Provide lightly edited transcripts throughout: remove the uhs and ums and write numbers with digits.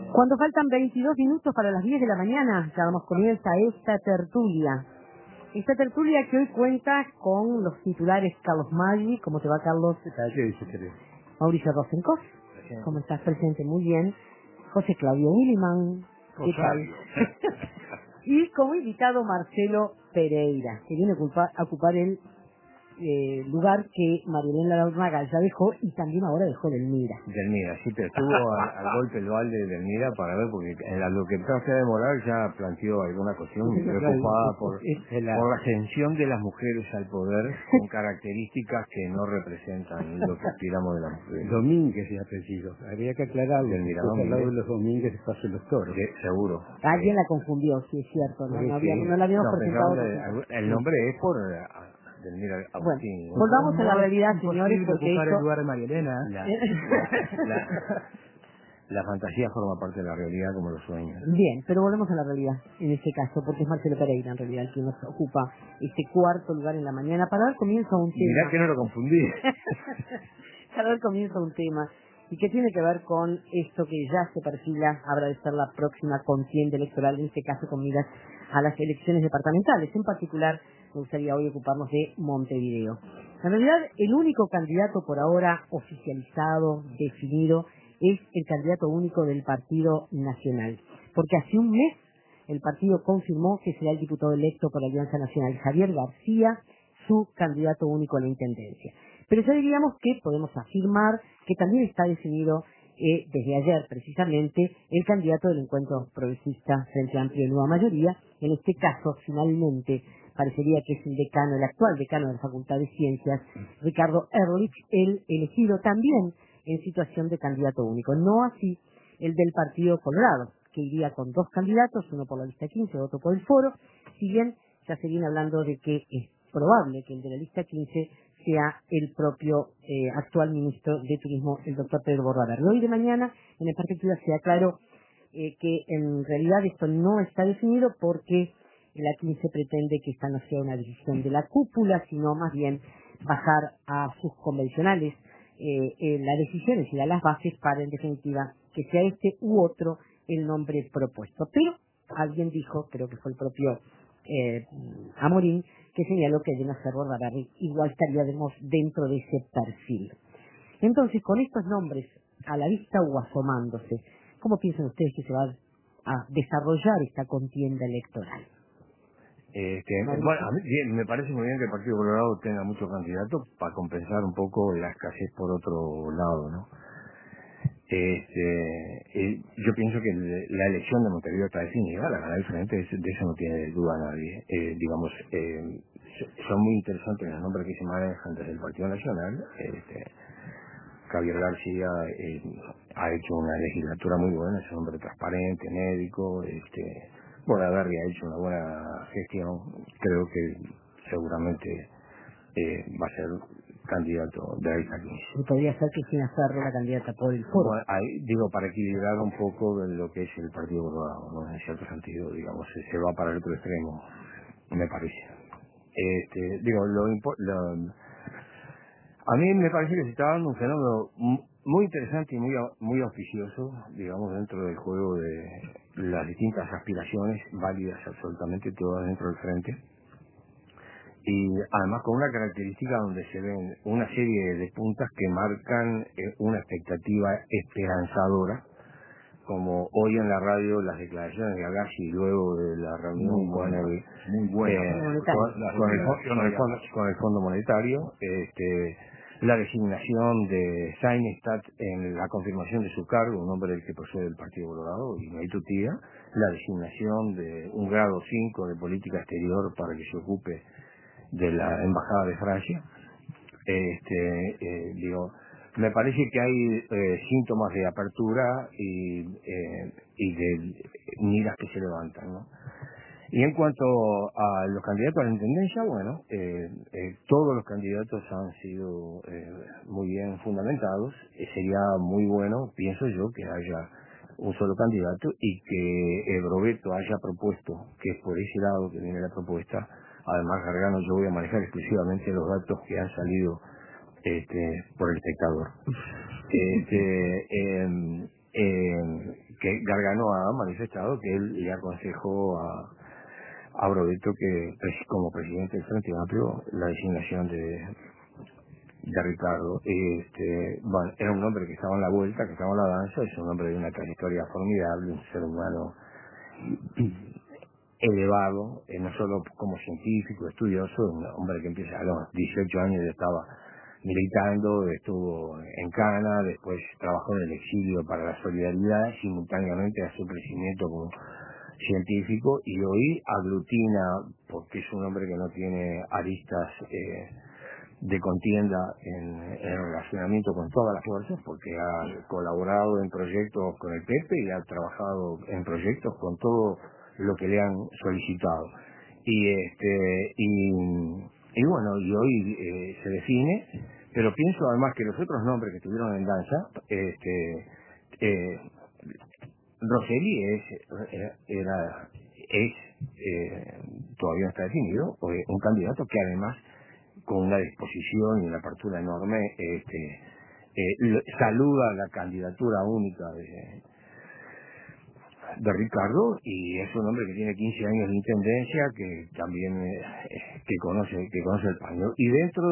Cuando faltan 22 minutos para las 10 de la mañana, ya damos comienza esta tertulia. Esta tertulia que hoy cuenta con los titulares Carlos Maggi. ¿Cómo te va, Carlos? ¿Qué tal? ¿Qué dice, querido? Mauricio Rosenkopf. ¿Cómo estás, presente? Muy bien. José Claudio Williman. ¿Qué tal? Y como invitado Marcelo Pereira, que viene a ocupar el lugar que Marilena Larraga ya dejó y también ahora dejó Delmira. Delmira, sí, pero estuvo al golpe el balde de Delmira para ver, porque en lo que trata de demorar ya planteó alguna cuestión preocupada por la ascensión de las mujeres al poder con características que no representan lo que aspiramos de las mujeres. Domínguez y apellido. Habría que aclararlo. Delmira Al lado de Domínguez. los Domínguez pasan los toros. Sí, seguro. Alguien la confundió, sí es cierto. No la habíamos presentado. El nombre es por Delmira Agustín. Bueno, volvamos a la realidad, señores, porque ocupar esto... el lugar de Marielena. La fantasía forma parte de la realidad como los sueños. Bien, pero volvemos a la realidad en este caso, porque es Marcelo Pereira en realidad el que nos ocupa este cuarto lugar en la mañana para dar comienzo a un tema. Mirá que no lo confundí. Para dar comienzo a un tema y que tiene que ver con esto que ya se perfila, habrá de ser la próxima contienda electoral, en este caso con miras a las elecciones departamentales. En particular, me gustaría hoy ocuparnos de Montevideo. En realidad, el único candidato por ahora oficializado, definido, es el candidato único del Partido Nacional. Porque hace un mes el partido confirmó que será el diputado electo por la Alianza Nacional, Javier García, su candidato único a la intendencia. Pero ya diríamos que podemos afirmar que también está definido desde ayer precisamente el candidato del Encuentro Progresista Frente Amplio de Nueva Mayoría. En este caso, finalmente, parecería que es el actual decano de la Facultad de Ciencias, Ricardo Ehrlich, el elegido también en situación de candidato único. No así el del Partido Colorado, que iría con dos candidatos, uno por la lista 15 y otro por el foro, si bien ya se viene hablando de que es probable que el de la lista 15 sea el propio actual ministro de Turismo, el doctor Pedro Bordaberry. Hoy de mañana, en la perspectiva, sea claro que en realidad esto no está definido porque la 15 pretende que esta no sea una decisión de la cúpula, sino más bien bajar a sus convencionales las decisiones y a las bases para, en definitiva, que sea este u otro el nombre propuesto. Pero alguien dijo, creo que fue el propio Amorín, que señaló que de no ser Bordaberry igual estaríamos dentro de ese perfil. Entonces, con estos nombres a la vista o asomándose, ¿cómo piensan ustedes que se va a desarrollar esta contienda electoral? Bueno, a mí me parece muy bien que el Partido Colorado tenga muchos candidatos para compensar un poco la escasez por otro lado, ¿no? Yo pienso que la elección de Montevideo está definida, la gana diferente, de eso no tiene duda nadie. Son muy interesantes los nombres que se manejan desde el Partido Nacional. Javier García ha hecho una legislatura muy buena, es un hombre transparente, médico. Bordaberry ha hecho una buena gestión, creo que seguramente va a ser candidato de ahí a 15. Y podría ser Cristina Ferro la candidata por el foro. Bueno, digo, para equilibrar un poco de lo que es el Partido Colorado, ¿no? En cierto sentido, digamos, se va para el otro extremo, me parece. A mí me parece que se está dando un fenómeno muy interesante y muy auspicioso, digamos, dentro del juego de las distintas aspiraciones, válidas absolutamente todas dentro del frente, y además con una característica donde se ven una serie de puntas que marcan una expectativa esperanzadora, como hoy en la radio las declaraciones de Agassi luego de la reunión con el Fondo Monetario, la designación de Seinstadt en la confirmación de su cargo, un hombre del que procede del Partido Colorado, y no hay tutía, la designación de un grado 5 de política exterior para que se ocupe de la Embajada de Francia. Me parece que hay síntomas de apertura y de miras que se levantan, ¿no? Y en cuanto a los candidatos a la intendencia, bueno, todos los candidatos han sido muy bien fundamentados. Sería muy bueno, pienso yo, que haya un solo candidato y que el Brovetto haya propuesto, que es por ese lado que viene la propuesta. Además, Gargano, yo voy a manejar exclusivamente los datos que han salido por el espectador. que Gargano ha manifestado que él le aconsejó a Brovetto que como presidente del Frente Amplio la designación de Ricardo. Bueno, era un hombre que estaba en la vuelta, que estaba en la danza, es un hombre de una trayectoria formidable, un ser humano elevado, no solo como científico, estudioso, un hombre que empieza a los 18 años ya estaba militando, estuvo en Cana, después trabajó en el exilio para la solidaridad, simultáneamente a su crecimiento como científico, y hoy aglutina, porque es un hombre que no tiene aristas de contienda en el relacionamiento con todas las fuerzas, porque ha colaborado en proyectos con el PP y ha trabajado en proyectos con todo lo que le han solicitado. Y bueno, y hoy se define, pero pienso además que los otros nombres que estuvieron en danza, Rosselli todavía no está definido, un candidato que además con una disposición y una apertura enorme saluda la candidatura única de Ricardo, y es un hombre que tiene 15 años de intendencia, que también que conoce el paño. Y dentro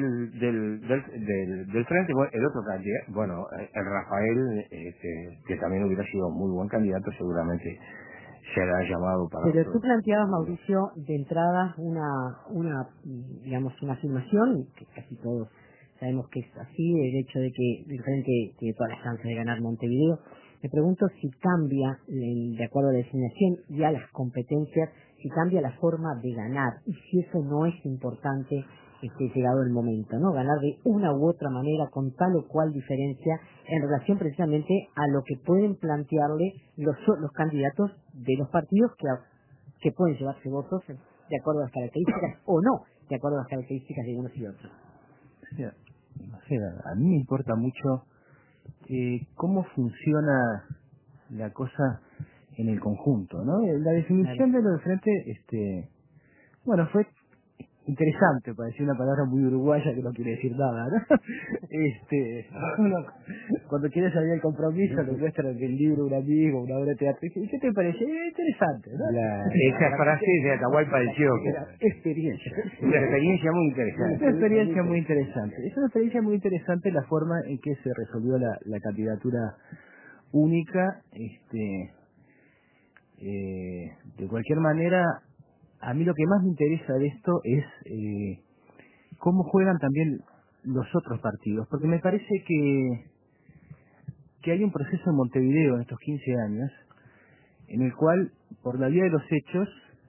del frente, bueno, el otro candidato, bueno, el Rafael, que también hubiera sido muy buen candidato, seguramente será llamado para... Pero tú planteabas, Mauricio, de entrada digamos, una afirmación, que casi todos sabemos que es así, el hecho de que el Frente tiene todas las chances de ganar Montevideo. Me pregunto si cambia, de acuerdo a la designación y a las competencias, si cambia la forma de ganar, y si eso no es importante llegado el momento, ¿no? Ganar de una u otra manera, con tal o cual diferencia, en relación precisamente a lo que pueden plantearle los candidatos de los partidos que pueden llevarse votos de acuerdo a las características o no, de acuerdo a las características de unos y otros. No sé, a mí me importa mucho cómo funciona la cosa en el conjunto, ¿no? La definición de lo del frente, bueno, fue interesante, para decir una palabra muy uruguaya que no quiere decir nada, ¿no? Uno, cuando quiere salir del compromiso, le muestran el libro un amigo, una obra de teatro, y ¿qué te parece? Interesante, ¿no? Esa frase de Atahualpa del Chico. Experiencia. Una experiencia muy interesante. Una experiencia muy interesante. Es una experiencia muy interesante la forma en que se resolvió la candidatura única. De cualquier manera, a mí lo que más me interesa de esto es cómo juegan también los otros partidos, porque me parece que hay un proceso en Montevideo en estos 15 años, en el cual, por la vía de los hechos,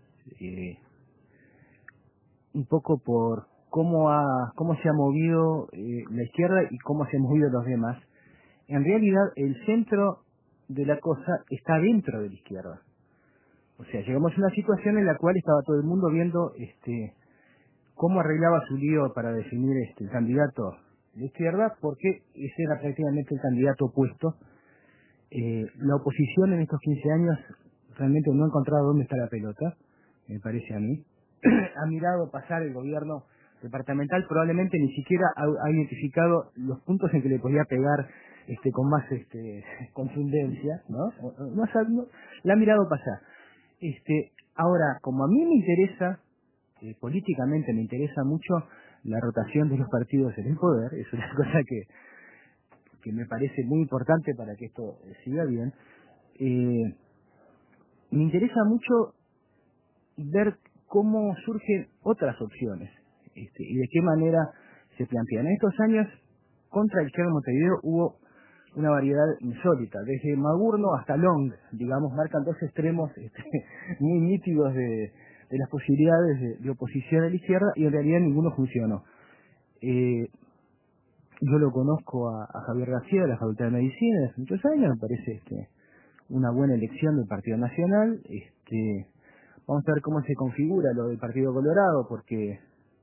un poco por cómo se ha movido la izquierda y cómo se han movido los demás, en realidad el centro de la cosa está dentro de la izquierda. O sea, llegamos a una situación en la cual estaba todo el mundo viendo cómo arreglaba su lío para definir el candidato de la izquierda, porque ese era prácticamente el candidato opuesto. La oposición en estos 15 años realmente no ha encontrado dónde está la pelota, me parece a mí. Ha mirado pasar el gobierno departamental, probablemente ni siquiera ha identificado los puntos en que le podía pegar con más contundencia, ¿no? La ha mirado pasar. Ahora, como a mí me interesa, políticamente me interesa mucho la rotación de los partidos en el poder, es una cosa que me parece muy importante para que esto siga bien, me interesa mucho ver cómo surgen otras opciones y de qué manera se plantean. En estos años, contra el izquierda de Montevideo hubo una variedad insólita, desde Magurno hasta Long, digamos, marcan dos extremos muy nítidos de las posibilidades de oposición a la izquierda, y en realidad ninguno funcionó. Yo lo conozco a Javier García de la Facultad de Medicina de hace muchos años, me parece una buena elección del Partido Nacional. Vamos a ver cómo se configura lo del Partido Colorado, porque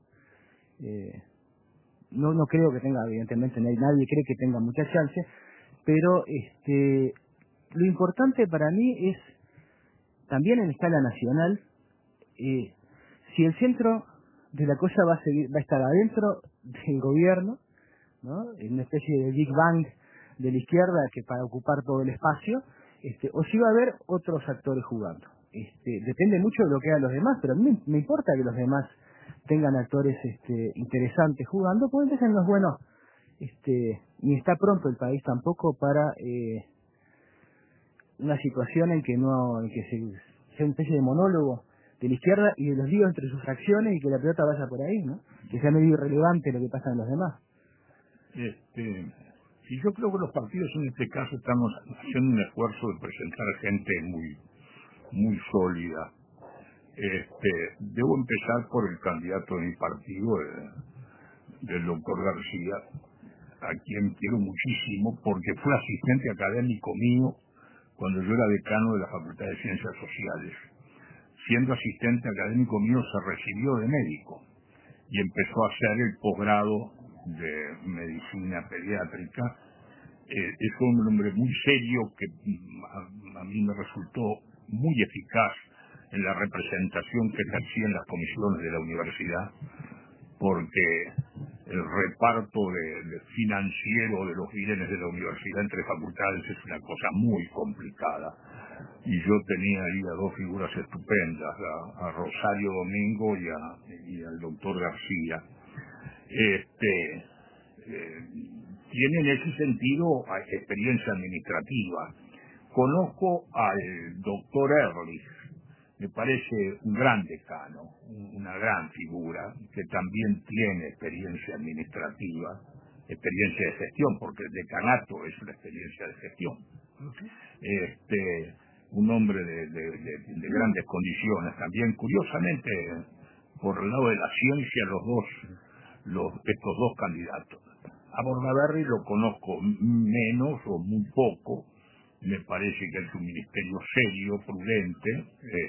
no creo que tenga, evidentemente nadie cree que tenga mucha chance, pero lo importante para mí es, también en escala nacional, si el centro de la cosa va a estar adentro del gobierno, ¿no? En una especie de Big Bang de la izquierda que para ocupar todo el espacio, o si va a haber otros actores jugando. Depende mucho de lo que hagan los demás, pero a mí me importa que los demás tengan actores interesantes jugando, porque entonces no es bueno, ni está pronto el país tampoco para una situación en que sea una especie de monólogo de la izquierda y de los líos entre sus fracciones y que la pelota vaya por ahí, ¿no? Que sea medio irrelevante lo que pasa en los demás. Y yo creo que los partidos en este caso estamos haciendo un esfuerzo de presentar gente muy sólida. Debo empezar por el candidato de mi partido, del doctor García, a quien quiero muchísimo porque fue asistente académico mío cuando yo era decano de la Facultad de Ciencias Sociales. Siendo asistente académico mío se recibió de médico y empezó a hacer el posgrado de medicina pediátrica. Es un hombre muy serio que a mí me resultó muy eficaz en la representación que ejercía en las comisiones de la universidad, porque el reparto de financiero de los bienes de la universidad entre facultades es una cosa muy complicada. Y yo tenía ahí a dos figuras estupendas, a Rosario Domingo y al doctor García. Tiene en ese sentido experiencia administrativa. Conozco al doctor Ehrlich, me parece un gran decano, una gran figura, que también tiene experiencia administrativa, experiencia de gestión, porque el decanato es una experiencia de gestión. Un hombre de grandes condiciones también, curiosamente, por el lado de la ciencia, estos dos candidatos. A Bordaberry lo conozco menos o muy poco, me parece que es un ministerio serio, prudente,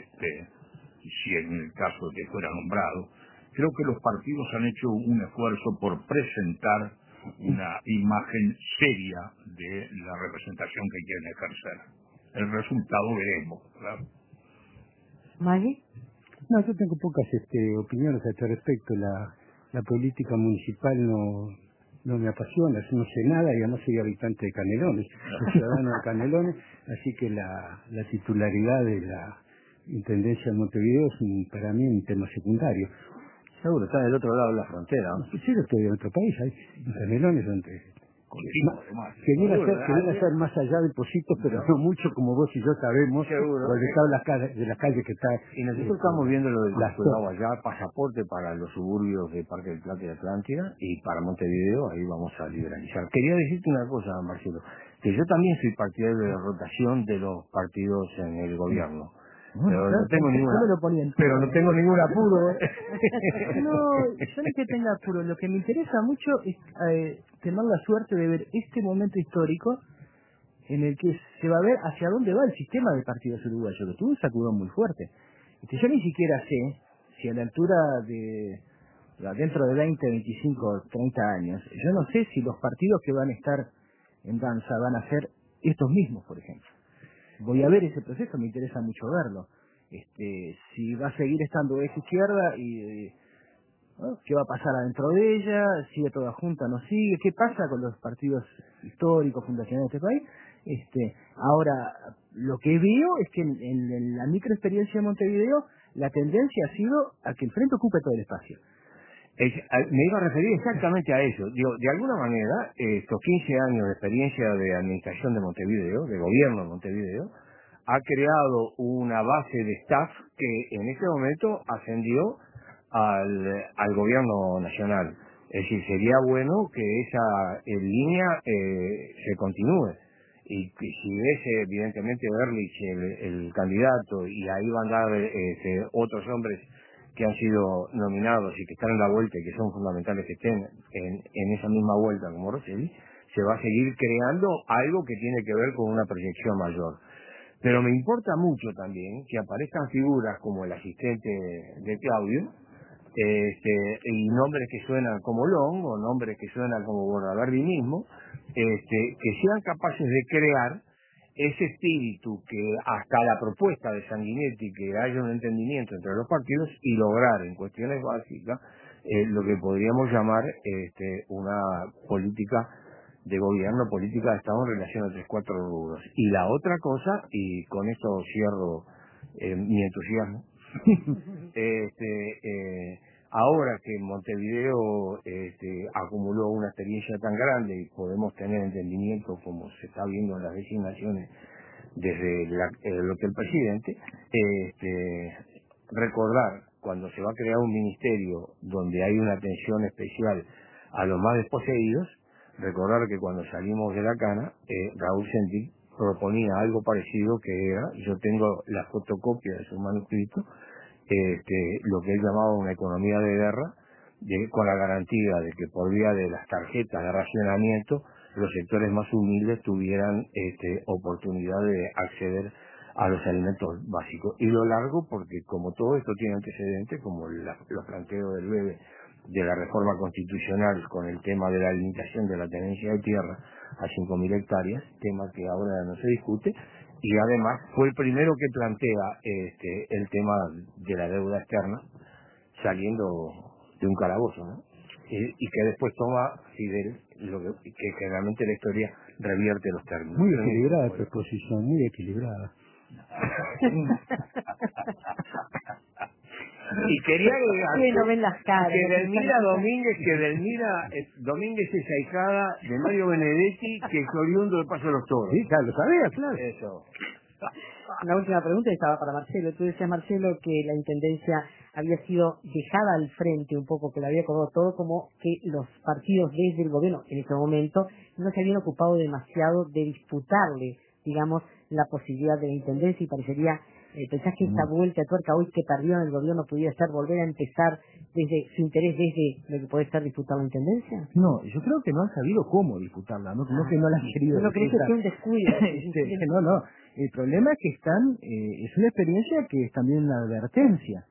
si en el caso de que fuera nombrado. Creo que los partidos han hecho un esfuerzo por presentar una imagen seria de la representación que quieren ejercer. El resultado veremos, ¿verdad? ¿Maggie? No, yo tengo pocas opiniones a este respecto. La política municipal no me apasiona, no sé nada y además soy habitante de Canelones, soy ciudadano de Canelones, así que la titularidad de la Intendencia de Montevideo es para mí un tema secundario. Seguro, está del otro lado de la frontera, ¿no? Sí, yo estoy en otro país, ahí, en Canelones, donde Quería ser más allá de Positos, pero no mucho como vos y yo sabemos, seguro, por el estado de las calles que está. Y nosotros estamos viendo lo del consulado allá, pasaporte para los suburbios de Parque del Plata y Atlántida, y para Montevideo, ahí vamos a liberalizar. Quería decirte una cosa, Marcelo, que yo también soy partidario de la rotación de los partidos en el gobierno. Bueno, pero no tengo ningún apuro. No, yo no es que tenga apuro. Lo que me interesa mucho es tener la suerte de ver este momento histórico en el que se va a ver hacia dónde va el sistema de partidos uruguayos, que tuvo un sacudón muy fuerte. Yo ni siquiera sé si a la altura dentro de 20, 25, 30 años, yo no sé si los partidos que van a estar en danza van a ser estos mismos, por ejemplo. Voy a ver ese proceso, me interesa mucho verlo. Si va a seguir estando esa izquierda y qué va a pasar adentro de ella, sigue toda junta, no sigue, qué pasa con los partidos históricos, fundacionales de este país. Ahora, lo que veo es que en la microexperiencia de Montevideo, la tendencia ha sido a que el frente ocupe todo el espacio. Me iba a referir exactamente a eso. Digo, de alguna manera, estos 15 años de experiencia de administración de Montevideo, de gobierno de Montevideo, ha creado una base de staff que en este momento ascendió al gobierno nacional. Es decir, sería bueno que esa línea se continúe. Y que si es evidentemente Ehrlich el candidato y ahí van a dar otros hombres que han sido nominados y que están en la vuelta y que son fundamentales que estén en esa misma vuelta como Rosselli, se va a seguir creando algo que tiene que ver con una proyección mayor. Pero me importa mucho también que aparezcan figuras como el asistente de Claudio, y nombres que suenan como Long o nombres que suenan como Bordaberry mismo, que sean capaces de crear ese espíritu que hasta la propuesta de Sanguinetti, que haya un entendimiento entre los partidos y lograr en cuestiones básicas lo que podríamos llamar una política de gobierno, política de Estado en relación a 3-4 rubros. Y la otra cosa, y con esto cierro mi entusiasmo, ahora que Montevideo acumuló una experiencia tan grande y podemos tener entendimiento como se está viendo en las designaciones desde lo que el presidente, recordar cuando se va a crear un ministerio donde hay una atención especial a los más desposeídos, recordar que cuando salimos de la cana, Raúl Sendic proponía algo parecido, que era, yo tengo la fotocopia de su manuscrito, lo que él llamaba una economía de guerra, con la garantía de que por vía de las tarjetas de racionamiento los sectores más humildes tuvieran oportunidad de acceder a los alimentos básicos. Y lo largo porque como todo esto tiene antecedentes, como los planteos del BEBE de la reforma constitucional con el tema de la limitación de la tenencia de tierra a 5.000 hectáreas, tema que ahora no se discute, y además fue el primero que plantea el tema de la deuda externa saliendo de un calabozo, ¿no? Y que después toma Fidel, que generalmente la historia revierte los términos. Muy equilibrada tu exposición, muy equilibrada. Y quería agregar no ven las caras, que Domínguez es ahijada de Mario Benedetti, que es oriundo de Paso de los Toros. Sí, claro, lo sabía, claro. Eso. La última pregunta estaba para Marcelo. Tú decías, Marcelo, que la intendencia había sido dejada al frente un poco, que la había acordado todo, como que los partidos desde el gobierno en ese momento no se habían ocupado demasiado de disputarle, digamos, la posibilidad de la intendencia, y parecería, ¿pensás que esta vuelta de tuerca hoy que perdió en el gobierno pudiera ser volver a empezar desde su interés, desde lo que puede ser disputar la intendencia? No, yo creo que no han sabido cómo disputarla, no que no la han querido ¿No crees que disputar. sea un descuido? No, el problema es que es una experiencia que es también una advertencia.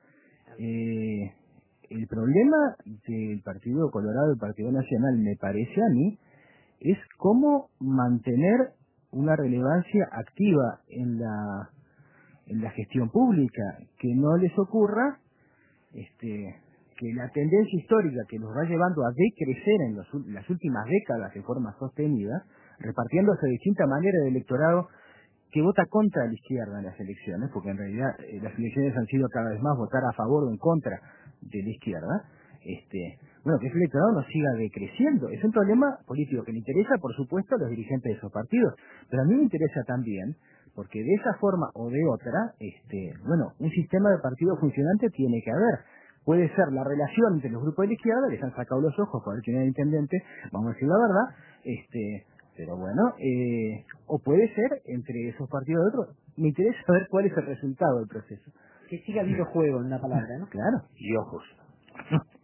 El problema del Partido Colorado, el Partido Nacional, me parece a mí, es cómo mantener una relevancia activa en la gestión pública, que no les ocurra que la tendencia histórica que nos va llevando a decrecer en las últimas décadas de forma sostenida, repartiéndose de distinta manera el electorado que vota contra la izquierda en las elecciones, porque en realidad las elecciones han sido cada vez más votar a favor o en contra de la izquierda, que ese electorado no siga decreciendo. Es un problema político que le interesa, por supuesto, a los dirigentes de esos partidos, pero a mí me interesa también, porque de esa forma o de otra, un sistema de partido funcionante tiene que haber. Puede ser la relación entre los grupos de la izquierda, les han sacado los ojos por ver quién era el intendente, vamos a decir la verdad, pero bueno, o puede ser entre esos partidos de otros. Me interesa saber cuál es el resultado del proceso. Que siga habiendo juego en la palabra, ¿no? Claro. Y ojos.